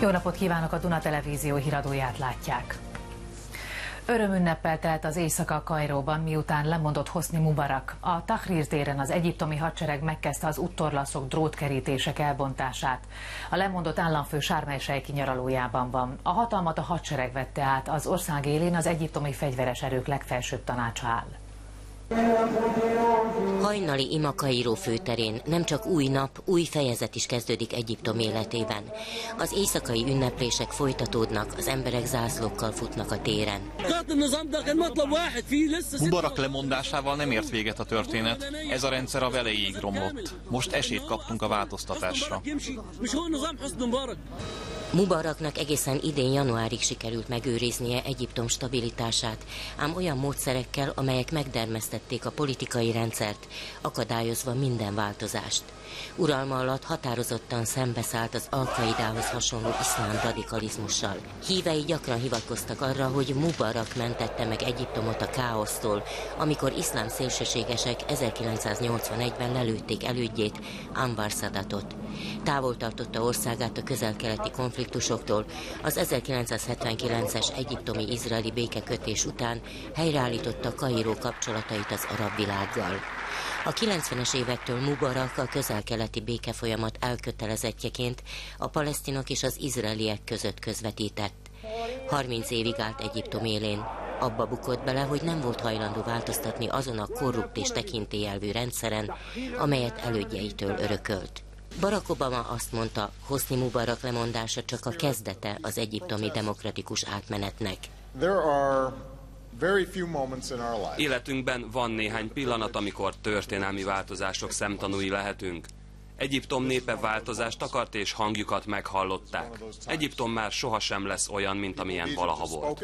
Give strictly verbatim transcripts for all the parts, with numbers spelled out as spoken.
Jó napot kívánok, a Duna Televízió híradóját látják. Örömünneppel telt az éjszaka Kairóban, miután lemondott Hosni Mubarak. A Tahrir téren az egyiptomi hadsereg megkezdte az úttorlaszok, drótkerítések elbontását. A lemondott államfő Sharm el-Sheikh nyaralójában van. A hatalmat a hadsereg vette át, az ország élén az egyiptomi fegyveres erők legfelsőbb tanácsa áll. Hajnali ima Kairó főterén nem csak új nap, új fejezet is kezdődik Egyiptom életében. Az éjszakai ünneplések folytatódnak, az emberek zászlókkal futnak a téren. Mubarak lemondásával nem ért véget a történet. Ez a rendszer a velejéig romlott. Most esélyt kaptunk a változtatásra. Mubaraknak egészen idén januárig sikerült megőriznie Egyiptom stabilitását, ám olyan módszerekkel, amelyek megdermesztették a politikai rendszert, akadályozva minden változást. Uralma alatt határozottan szembeszállt az Al-Qaidához hasonló iszlám radikalizmussal. Hívei gyakran hivatkoztak arra, hogy Mubarak mentette meg Egyiptomot a káosztól, amikor iszlám szélsőségesek ezerkilencszáznyolcvanegyben lelőtték elődjét, Anwar Sadatot. Távol tartotta országát a közel-keleti konfliktusoktól, az ezerkilencszázhetvenkilences egyiptomi-izraeli békekötés után helyreállította Kairó kapcsolatait az arab világgal. A kilencvenes évektől Mubarak a közel-keleti békefolyamat elkötelezettjeként a palesztinok és az izraeliek között közvetített. harminc évig állt Egyiptom élén. Abba bukott bele, hogy nem volt hajlandó változtatni azon a korrupt és tekintélyelvű rendszeren, amelyet elődjeitől örökölt. Barack Obama azt mondta, Hosni Mubarak lemondása csak a kezdete az egyiptomi demokratikus átmenetnek. Életünkben van néhány pillanat, amikor történelmi változások szemtanúi lehetünk. Egyiptom népe változást akart, és hangjukat meghallották. Egyiptom már sohasem lesz olyan, mint amilyen valaha volt.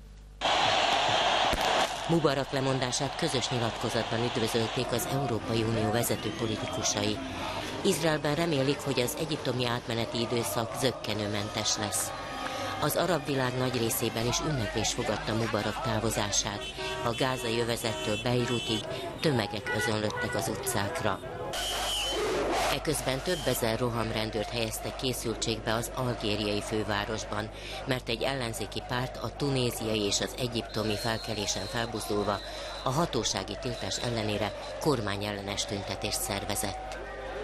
Mubarak lemondását közös nyilatkozatban üdvözölték az Európai Unió vezető politikusai. Izraelben remélik, hogy az egyiptomi átmeneti időszak zökkenőmentes lesz. Az arab világ nagy részében is ünneplés fogadta Mubarak távozását. A gázai övezettől Beirutig tömegek özönlöttek az utcákra. Eközben több ezer rohamrendőrt helyeztek készültségbe az algériai fővárosban, mert egy ellenzéki párt a tunéziai és az egyiptomi felkelésen felbuzdulva a hatósági tiltás ellenére kormányellenes tüntetést szervezett.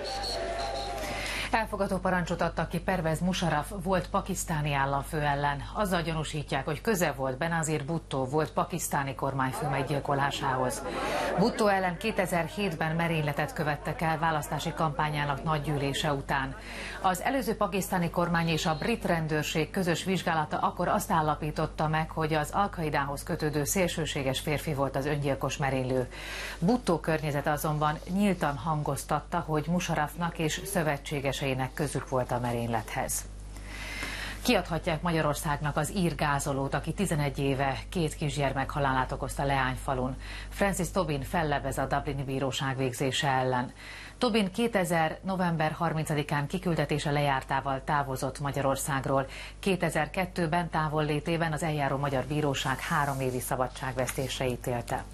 Elfogató parancsot adtak ki Pervez Musharraf volt pakisztáni államfő ellen. Azzal gyanúsítják, hogy köze volt Benazir Bhutto volt pakisztáni kormányfő meggyilkolásához. Bhutto ellen kétezer-hétben merényletet követtek el választási kampányának nagygyűlése után. Az előző pakisztáni kormány és a brit rendőrség közös vizsgálata akkor azt állapította meg, hogy az Al-Qaidához kötődő szélsőséges férfi volt az öngyilkos merénylő. Bhutto környezete azonban nyíltan hangoztatta, hogy Musharrafnak és szövetséges közük volt a merénylethez. Kiadhatják Magyarországnak az ír gázolót, aki tizenegy éve két kisgyermek halálát okozta Leányfalun. Francis Tobin fellebez a Dublini bíróság végzése ellen. Tobin kétezer november harmincadikán kiküldetése lejártával távozott Magyarországról. kétezer-kettőben távollétében az eljáró magyar bíróság három évi szabadságvesztésre ítélte.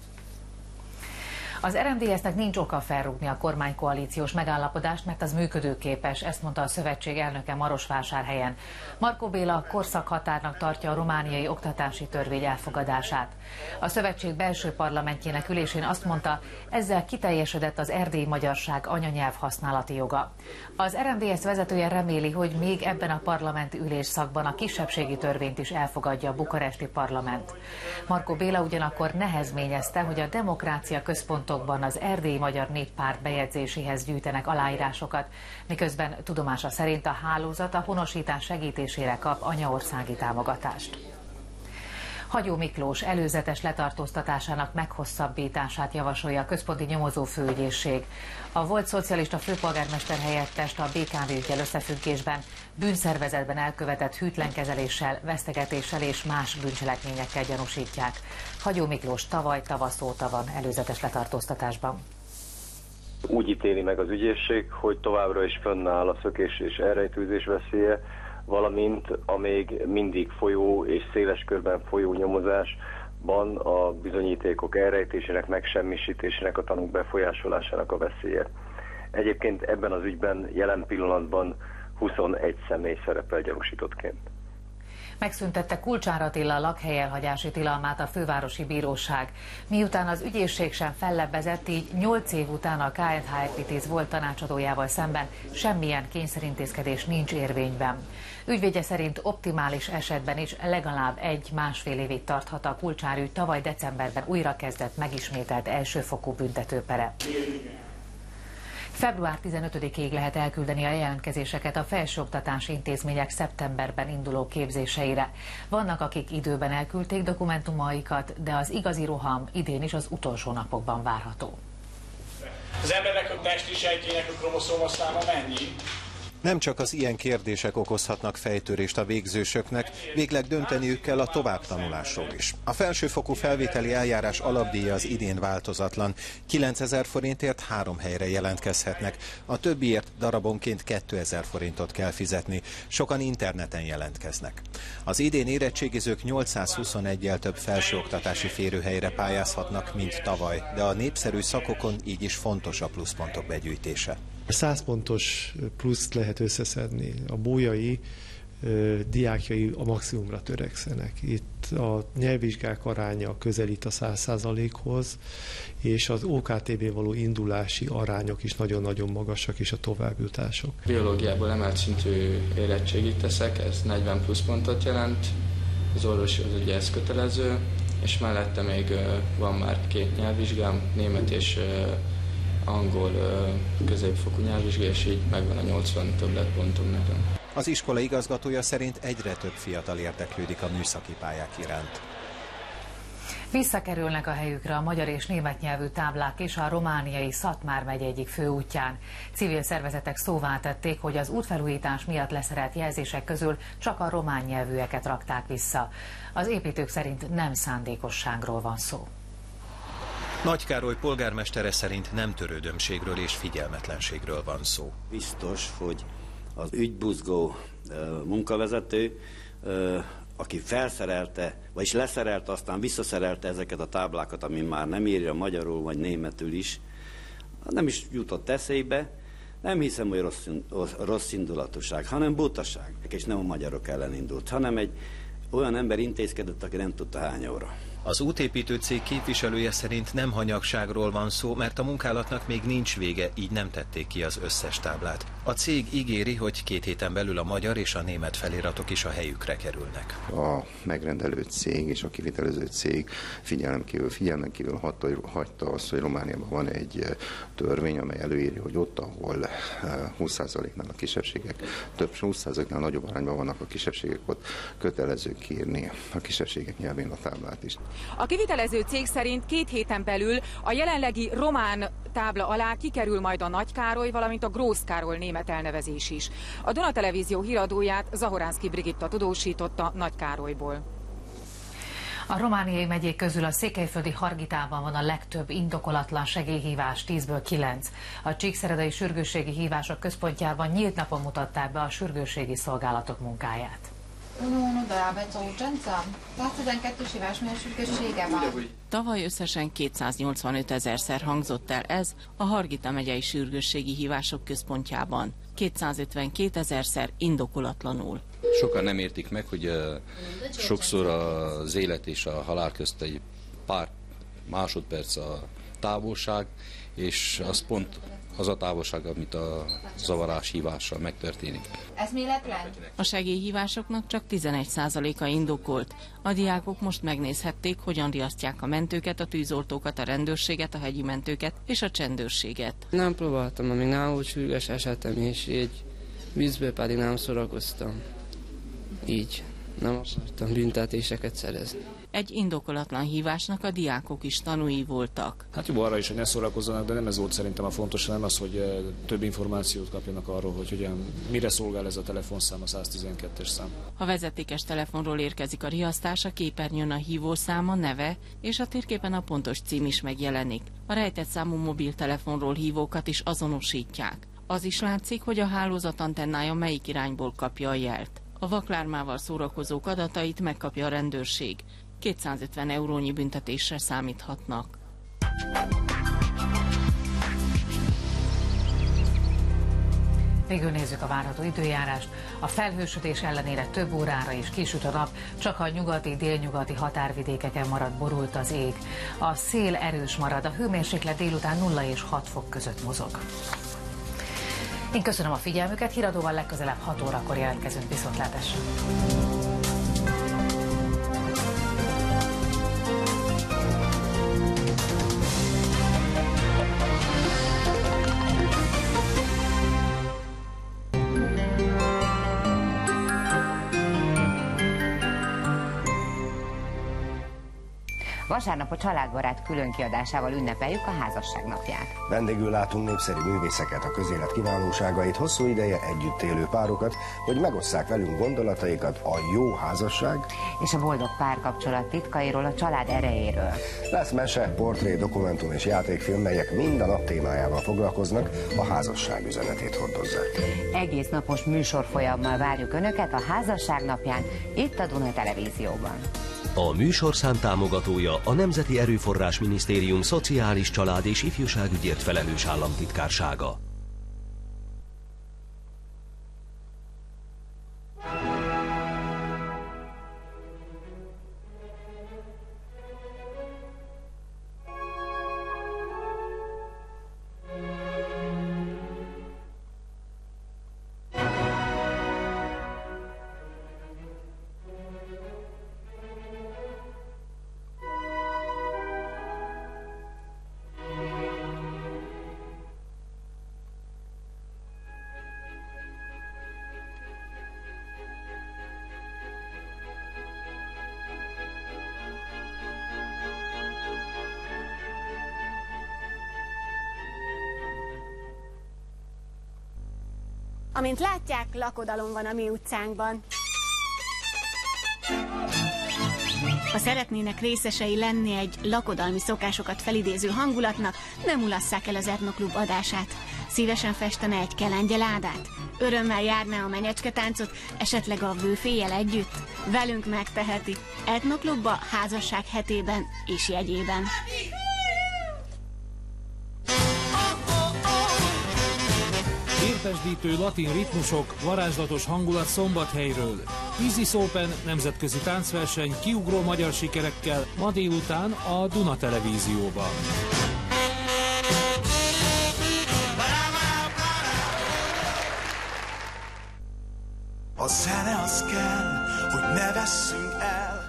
Az er em dé es-nek nincs oka felrúgni a kormánykoalíciós megállapodást, mert az működőképes, ezt mondta a szövetség elnöke Marosvásárhelyen. Markó Béla korszakhatárnak tartja a romániai oktatási törvény elfogadását. A szövetség belső parlamentjének ülésén azt mondta, ezzel kiteljesedett az erdélyi magyarság anyanyelv használati joga. Az er em dé es vezetője reméli, hogy még ebben a parlamenti ülésszakban a kisebbségi törvényt is elfogadja a bukaresti parlament. Markó Béla ugyanakkor nehezményezte, hogy a Demokrácia Központ az Erdélyi Magyar Néppárt bejegyzéséhez gyűjtenek aláírásokat, miközben tudomása szerint a hálózat a honosítás segítésére kap anyaországi támogatást. Hagyó Miklós előzetes letartóztatásának meghosszabbítását javasolja a Központi Nyomozó Főügyészség. A volt szocialista főpolgármester helyettest a bé ká vé üggyel összefüggésben bűnszervezetben elkövetett hűtlenkezeléssel, vesztegetéssel és más bűncselekményekkel gyanúsítják. Hagyó Miklós tavaly tavasz óta van előzetes letartóztatásban. Úgy ítéli meg az ügyészség, hogy továbbra is fönnáll a szökés és elrejtőzés veszélye, valamint a még mindig folyó és széles körben folyó nyomozásban a bizonyítékok elrejtésének, megsemmisítésének, a tanúk befolyásolásának a veszélye. Egyébként ebben az ügyben jelen pillanatban huszonegy személy szerepel gyanúsítottként. Megszüntette Kulcsár Attila lakhelyelhagyási tilalmát a fővárosi bíróság. Miután az ügyészség sem fellebbezett, így nyolc év után a ká en há Equities volt tanácsadójával szemben semmilyen kényszerintézkedés nincs érvényben. Ügyvédje szerint optimális esetben is legalább egy-másfél évig tarthat a Kulcsár ügy tavaly decemberben újrakezdett megismételt elsőfokú büntetőpere. február tizenötödikéig lehet elküldeni a jelentkezéseket a felsőoktatási intézmények szeptemberben induló képzéseire. Vannak, akik időben elküldték dokumentumaikat, de az igazi roham idén is az utolsó napokban várható. Az embernek a testi sejtjének a kromoszómaszáma mennyi? Nem csak az ilyen kérdések okozhatnak fejtörést a végzősöknek, végleg dönteniük kell a továbbtanulásról is. A felsőfokú felvételi eljárás alapdíja az idén változatlan. kilencezer forintért három helyre jelentkezhetnek, a többiért darabonként kétezer forintot kell fizetni. Sokan interneten jelentkeznek. Az idén érettségizők nyolcszázhuszoneggyel több felsőoktatási férőhelyre pályázhatnak, mint tavaly, de a népszerű szakokon így is fontos a pluszpontok begyűjtése. száz pontos pluszt lehet összeszedni. A bolyai diákjai a maximumra törekszenek. Itt a nyelvvizsgák aránya közelít a száz százalékhoz, és az o ká té bé való indulási arányok is nagyon-nagyon magasak, és a továbbjutások. Biológiából emelt szintű érettségit teszek, ez negyven plusz pontot jelent, az orvosi az ugye ez kötelező, és mellette még van már két nyelvvizsgám, német és angol középfokú nyelvvizsga, és így megvan a nyolcvan többletpontom nekem. Az iskola igazgatója szerint egyre több fiatal érdeklődik a műszaki pályák iránt. Visszakerülnek a helyükre a magyar és német nyelvű táblák és a romániai Szatmár megye egyik főútján. Civil szervezetek szóvá tették, hogy az útfelújítás miatt leszerelt jelzések közül csak a román nyelvűeket rakták vissza. Az építők szerint nem szándékosságról van szó. Nagy Károly polgármestere szerint nem törődömségről és figyelmetlenségről van szó. Biztos, hogy az ügybuzgó munkavezető, aki felszerelte, vagyis leszerelte, aztán visszaszerelte ezeket a táblákat, ami már nem írja magyarul vagy németül is, nem is jutott eszébe. Nem hiszem, hogy rossz, rossz indulatúság, hanem butaság. És nem a magyarok ellen indult, hanem egy olyan ember intézkedett, aki nem tudta hány óra. Az útépítő cég képviselője szerint nem hanyagságról van szó, mert a munkálatnak még nincs vége, így nem tették ki az összes táblát. A cég ígéri, hogy két héten belül a magyar és a német feliratok is a helyükre kerülnek. A megrendelő cég és a kivitelező cég figyelmen kívül, figyelmen kívül hagyta, hagyta azt, hogy Romániában van egy törvény, amely előírja, hogy ott, ahol húsz százaléknál a kisebbségek, több húsz százaléknál nagyobb arányban vannak a kisebbségek, ott kötelező kérni a kisebbségek nyelvén a táblát is. A kivitelező cég szerint két héten belül a jelenlegi román tábla alá kikerül majd a Nagy Károly, valamint a Grósz Károly német elnevezés is. A Duna Televízió híradóját Zahoránszky Brigitta tudósította Nagy Károlyból. A romániai megyék közül a székelyföldi Hargitában van a legtöbb indokolatlan segélyhívás, tízből kilenc. A csíkszeredai sürgősségi hívások központjában nyílt napon mutatták be a sürgősségi szolgálatok munkáját. Tavaly összesen kétszáznyolcvanöt ezerszer hangzott el ez a Hargita megyei sürgősségi hívások központjában. kétszázötvenkét ezerszer indokolatlanul. Sokan nem értik meg, hogy uh, sokszor az élet és a halál közt egy pár másodperc a távolság, és az pont az a távolság, amit a zavarás hívással megtörténik. Eszméletlen? A segélyhívásoknak csak tizenegy százaléka indokolt. A diákok most megnézhették, hogyan riasztják a mentőket, a tűzoltókat, a rendőrséget, a hegyi mentőket és a csendőrséget. Nem próbáltam, amíg nem volt sürgős esetem, és így vízből pedig nem szórakoztam. Így nem akartam büntetéseket szerezni. Egy indokolatlan hívásnak a diákok is tanúi voltak. Hát jó arra is, hogy ne szórakozzanak, de nem ez volt szerintem a fontos, hanem az, hogy több információt kapjanak arról, hogy hogyan, mire szolgál ez a telefonszám, a száztizenkettes szám. A vezetékes telefonról érkezik a riasztás, a képernyőn a hívószáma, neve és a térképen a pontos cím is megjelenik. A rejtett számú mobiltelefonról hívókat is azonosítják. Az is látszik, hogy a hálózat antennája melyik irányból kapja a jelt. A vaklármával szórakozók adatait megkapja a rendőrség. kétszázötven eurónyi büntetésre számíthatnak. Végül nézzük a várható időjárást. A felhősödés ellenére több órára is kisüt a nap, csak a nyugati, délnyugati határvidékeken marad borult az ég. A szél erős marad, a hőmérséklet délután nulla és hat fok között mozog. Én köszönöm a figyelmüket, híradóval legközelebb hat órakor jelentkezünk, viszontlátásra. Vasárnap a Családbarát különkiadásával ünnepeljük a házasság napját. Vendégül látunk népszerű művészeket, a közélet kiválóságait, hosszú ideje együtt élő párokat, hogy megosszák velünk gondolataikat a jó házasság és a boldog párkapcsolat titkairól, a család erejéről. Lesz mese, portré, dokumentum és játékfilm, melyek mind a nap témájával foglalkoznak, a házasság üzenetét hordozzák. Egész napos műsorfolyammal várjuk Önöket a házasság napján, itt a Duna Televízióban. A műsorszám támogatója a Nemzeti Erőforrás Minisztérium Szociális Család és Ifjúságügyért felelős államtitkársága. Amint látják, lakodalom van a mi utcánkban. Ha szeretnének részesei lenni egy lakodalmi szokásokat felidéző hangulatnak, nem ulasszák el az Etnoklub adását. Szívesen festene egy kelengyeládát? Örömmel járná a menyecsketáncot, esetleg a bőféjjel együtt? Velünk megteheti. Etnoklubba házasság hetében és jegyében. Értesdítő latin ritmusok, varázslatos hangulat Szombathelyről. Isis Open nemzetközi táncverseny kiugró magyar sikerekkel ma délután a Duna Televízióban. A zene az kell, hogy ne vesszünk el.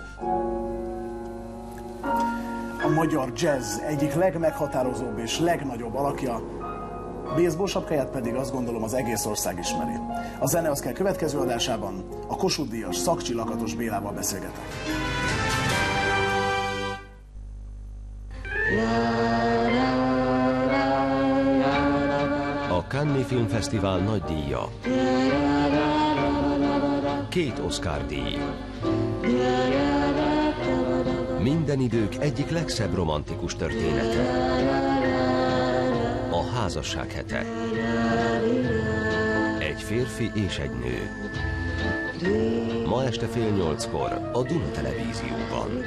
A magyar jazz egyik legmeghatározóbb és legnagyobb alakja, baseball sapkáját pedig azt gondolom az egész ország ismeri. A zene az kell következő adásában a Kossuth Díjas Szakcsi Lakatos Bélával beszélgetek. A Cannes Filmfesztivál nagy díja. Két Oscar díj. Minden idők egyik legszebb romantikus története. A házasság hete. Egy férfi és egy nő. Ma este fél nyolckor a Duna Televízióban.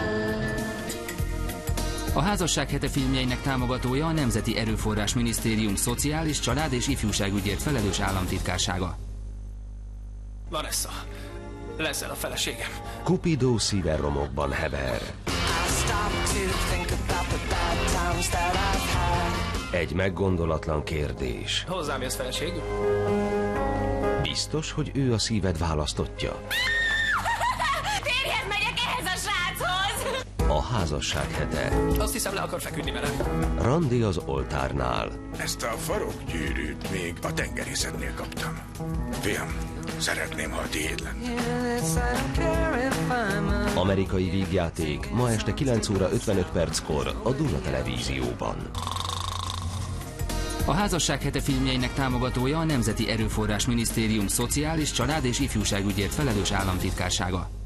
A házasság hete filmjeinek támogatója a Nemzeti Erőforrás Minisztérium Szociális, Család és Ifjúságügyért felelős államtitkársága. Vanessa, leszel a feleségem. Cupido szíverromokban hever. Egy meggondolatlan kérdés. Hozzám jössz, feleség? Biztos, hogy ő a szíved választottja? Térjed megyek ehhez a sráchoz! A házasság hete. Azt hiszem, le akar feküdni vele. Randi az oltárnál. Ezt a farokgyűrűt még a tengerészetnél kaptam. Fiam, szeretném, ha a tiéd lenne. Amerikai vígjáték ma este kilenc óra ötvenöt perckor a Duna Televízióban. A házasság hete filmjeinek támogatója a Nemzeti Erőforrás Minisztérium Szociális, Család és Ifjúságügyért felelős államtitkársága.